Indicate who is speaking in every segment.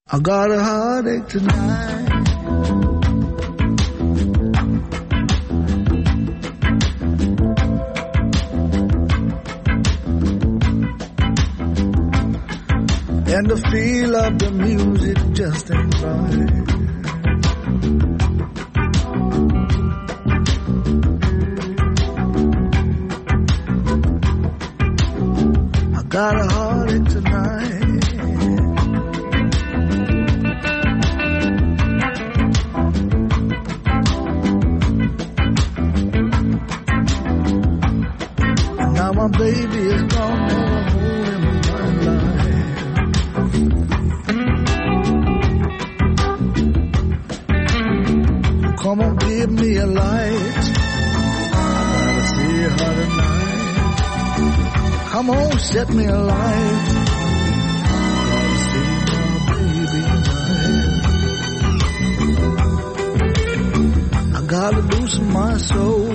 Speaker 1: I got a heartache tonight. And the feel of the music just ain't right. I got a heartache tonight. And now my baby is gone, never holding my life. Come on, give me a light. I gotta see her tonight. Come on, set me a light. Gotta see my baby tonight. I gotta loosen my soul.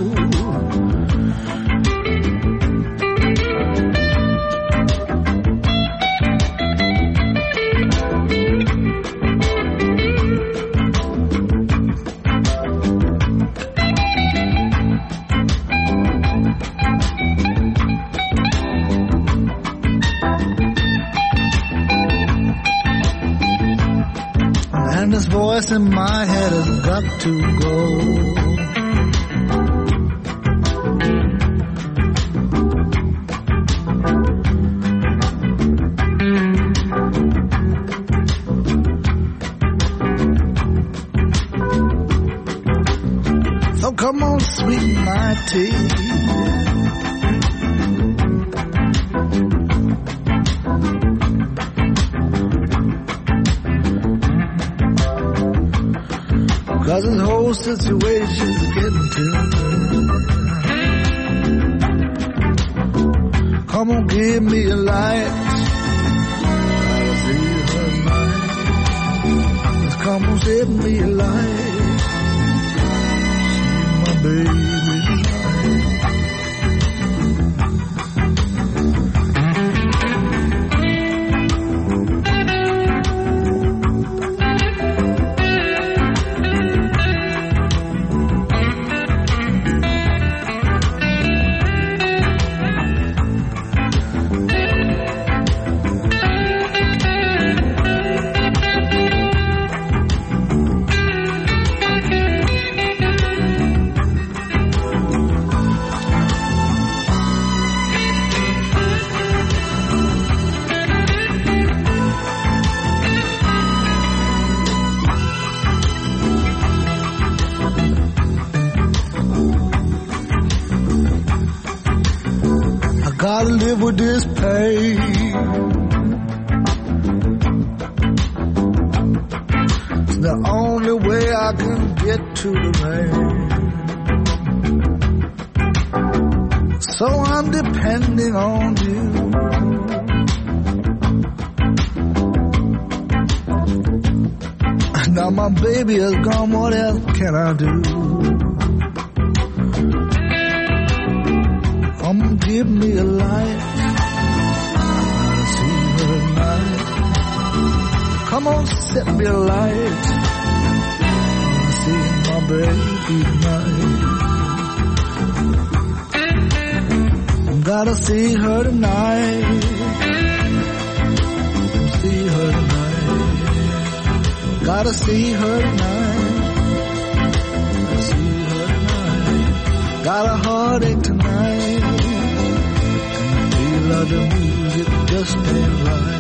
Speaker 1: This voice in my head has got to go. So come on, sweeten my tea. Cause this whole situation's getting to me. Come on, give me a light. Gotta see her tonight. Just come on, set me a light. See my baby tonight. Gotta live with this pain. It's the only way I can get to the rain. So I'm depending on you. Now my baby is gone, what else can I do? Come give me a light. I gotta see her tonight. Come on, set me a light. I wanna see my baby tonight. Gotta see her tonight. See her tonight. Gotta see her tonight. See her tonight. Got a heartache tonight. Love the music just ain't right.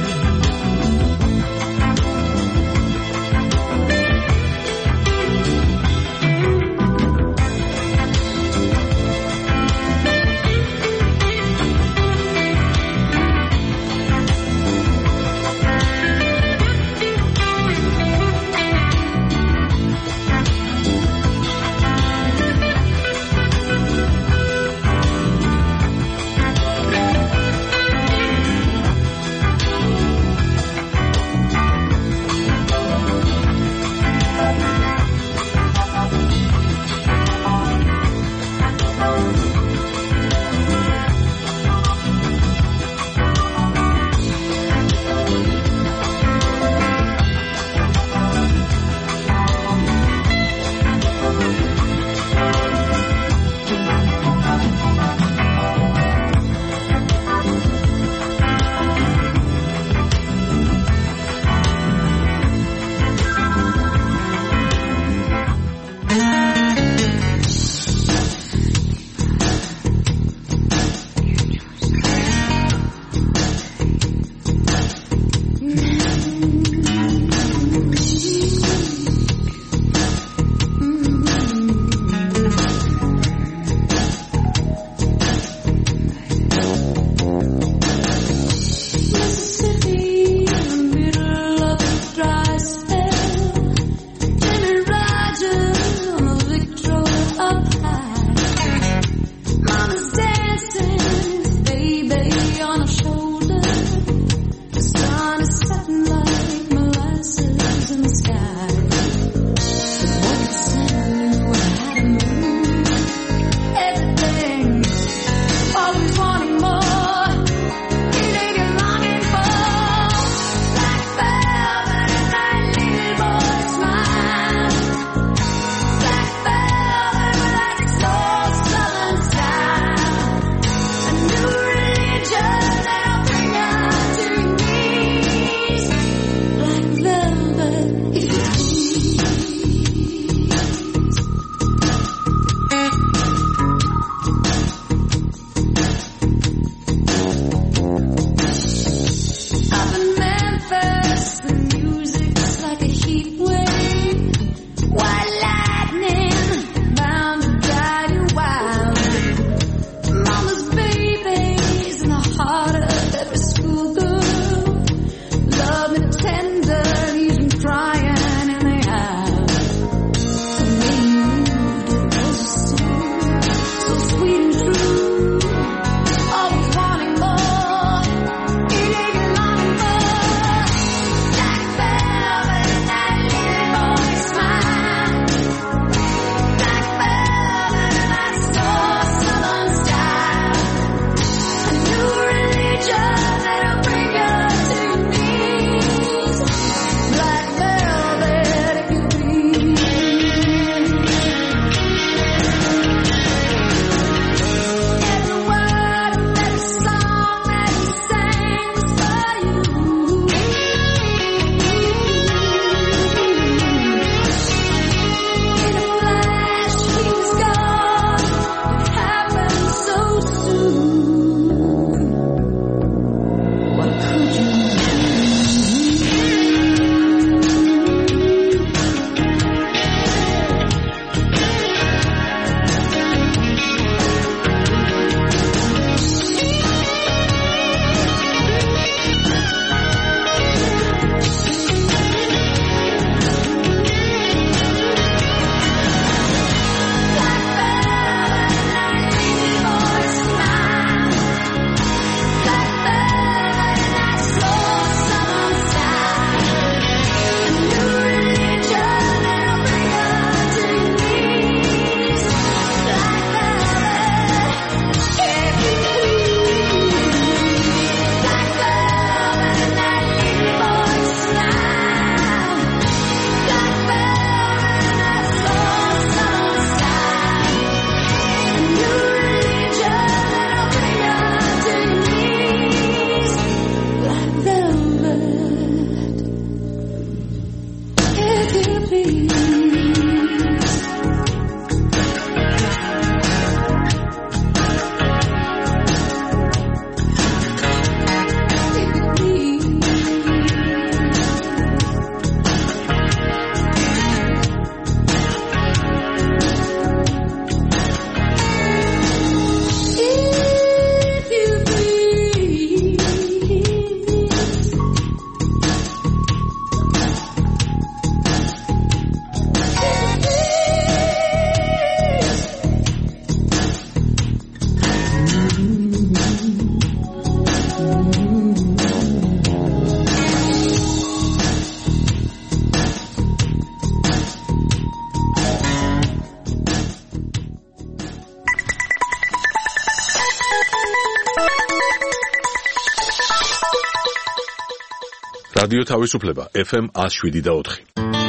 Speaker 2: רדיו თავისუფლება FM 107.4.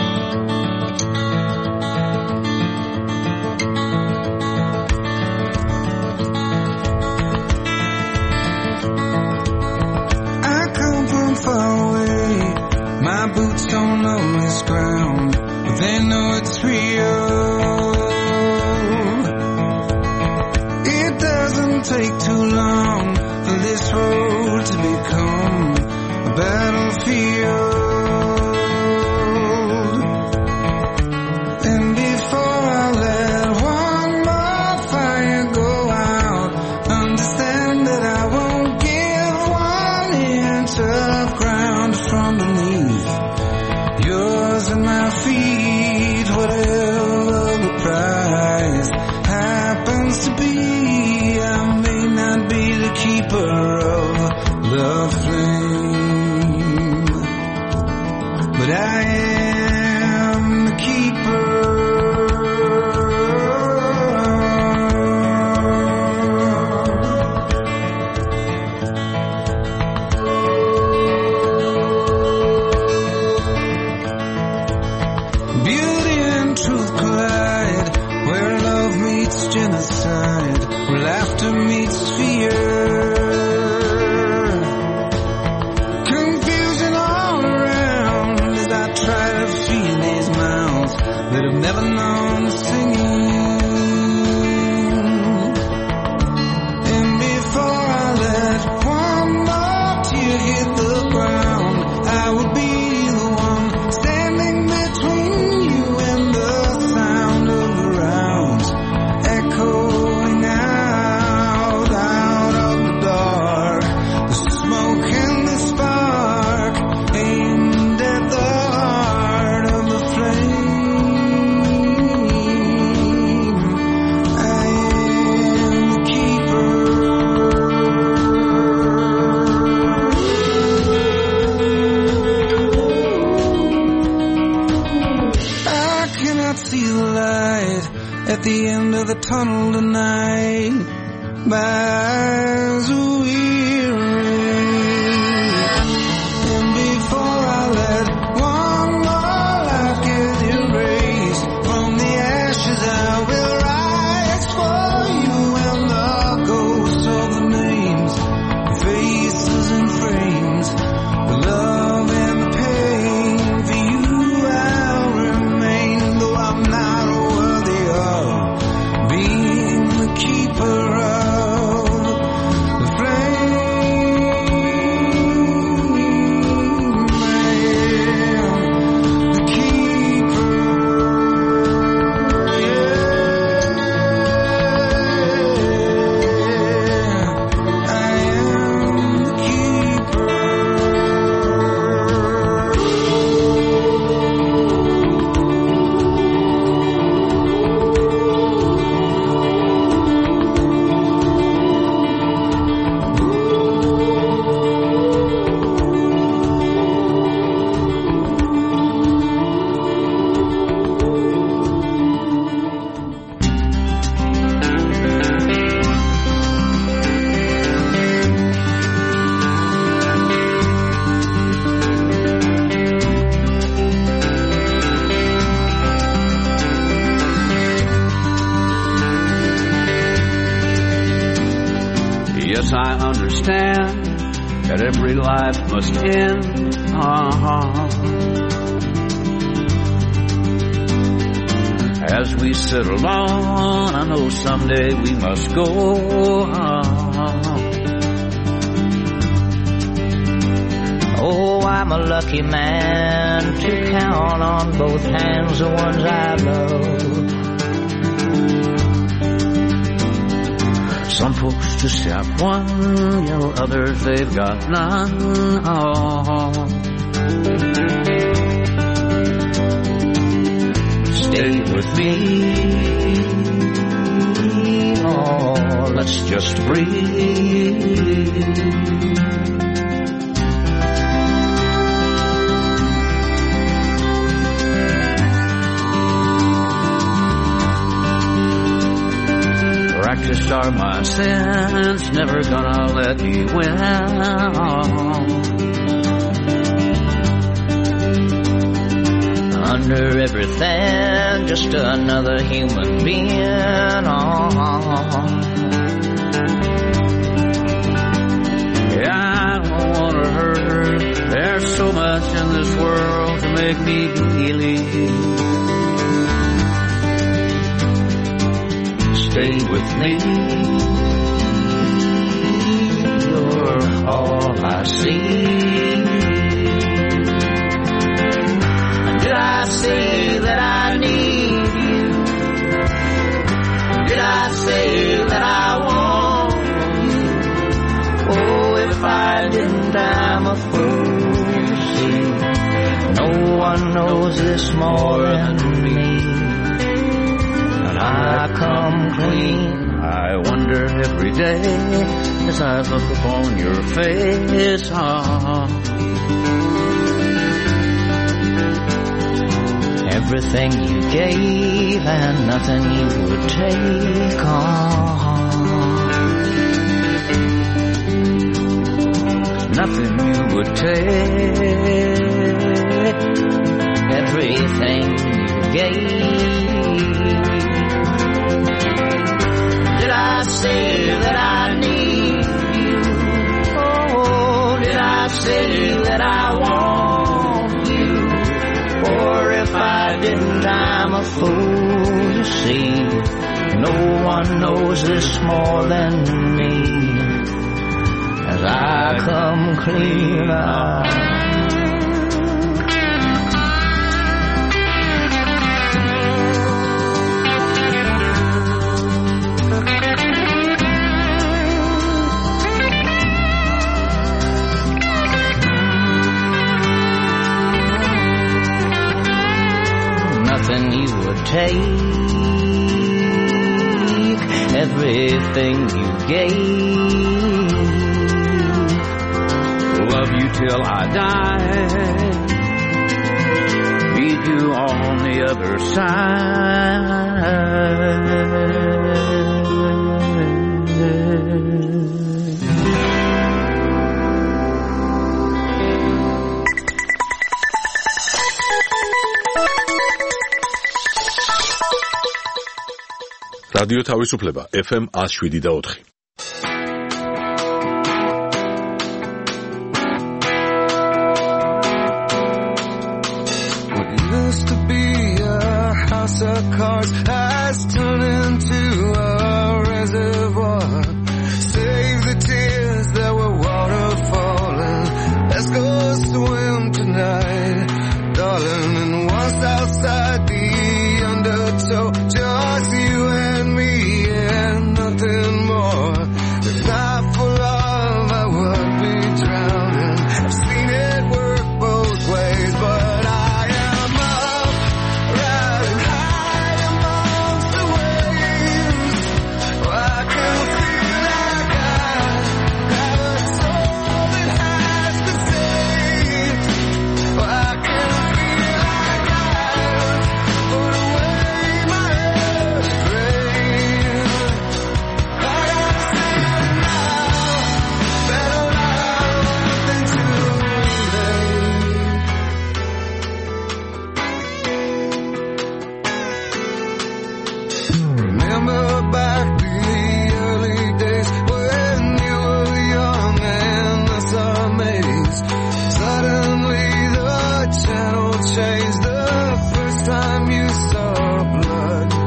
Speaker 3: I come from far away. My boots don't know this ground, but they know it's real. It doesn't take too long for this road to become a battlefield. And before I let one more fire go out, understand that I won't give 1 inch of ground from beneath yours and my feet. Whatever the price happens to be, I may not be the keeper of the flame, but I am the keeper. Beauty and truth collide, where love meets genocide, where laughter meets fear. Confusion all around as I try to feel these mouths that have never known singing. And before I let one more tear hit the ground, I will be the one standing between you and the sound of the rounds echoing out of the dark. The smoke and the spark aimed at the heart of the flame. I am the keeper. I cannot see the light at the end of the tunnel tonight. My eyes are weary. And before I let one more life get erased from the ashes, I will rise for you and the ghosts of the names, the faces and frames, the love and the pain. For you I'll remain, though I'm not worthy of being the keeper of the flame. I am the keeper. I am the keeper.
Speaker 4: Yes, I understand that every life must end. as we sit alone, I know someday we must go home.
Speaker 5: Oh, I'm a lucky man to count on both hands the ones I love.
Speaker 4: Some folks just have one, yell others they've got none. Oh. Stay with me, oh, let's just breathe. Practice are my sins, never gonna let me win.
Speaker 5: Under everything, just another human being.
Speaker 4: Yeah, I don't wanna hurt her. There's so much in this world to make me believe. Stay with me, you're all I see. Did I say that I need you? Did I say that I want you? Oh, if I didn't, I'm a fool, you see. No one knows this more than me. And I come clean. I wonder every day as I look upon your face.
Speaker 5: Everything you gave and nothing you would take
Speaker 4: Nothing you would take.
Speaker 5: Everything you gave. Did I say that I need you? Oh, did I say that I want you? Or if I didn't, I'm a fool, you see. No one knows this more than me. As I come clean out. Nothing you would take, everything you gave.
Speaker 4: Love you till I die, meet you on the other side.
Speaker 2: რადიო თავისუფლება FM 107.4.
Speaker 3: What used to be a house of cards has turned into a reservoir. Save the tears that were waterfalling. Let's go swim tonight, darling. And once outside the undertow, just you and me and nothing more. If not for love, I would be drowning. I've seen it work both ways, but I am up, riding high amongst the waves. Oh, I can feel like I have a soul that has been saved. Oh, I can feel like I've put away my grave. I gotta say it now, better now than too late. Remember back the early days when you were young and us amazed. Suddenly the channel changed the first time you saw blood.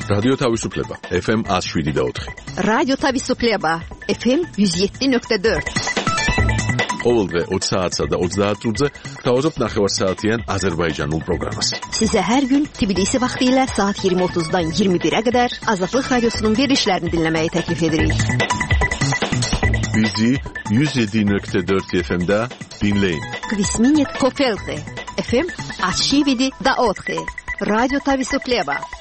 Speaker 2: რადიო თავისუფლება FM 107.4.
Speaker 6: რადიო თავისუფლება FM 107.4.
Speaker 2: ყოველდღე 20 საათსა და 30 minutზე გთავაზობთ ნახევარსაათიან აზერბაიჯანულ პროგრამას.
Speaker 6: Size her gün Tbilisi vaxtilə saat 20:30-dan 21-ə qədər Azadlıq Radiosunun verilişlərini dinləməyi təklif edirik.
Speaker 2: Bizi 107.4 FM-də dinləyin.
Speaker 6: Kvisminit Kopelke FM 107.4. Radyo Tavisufleba.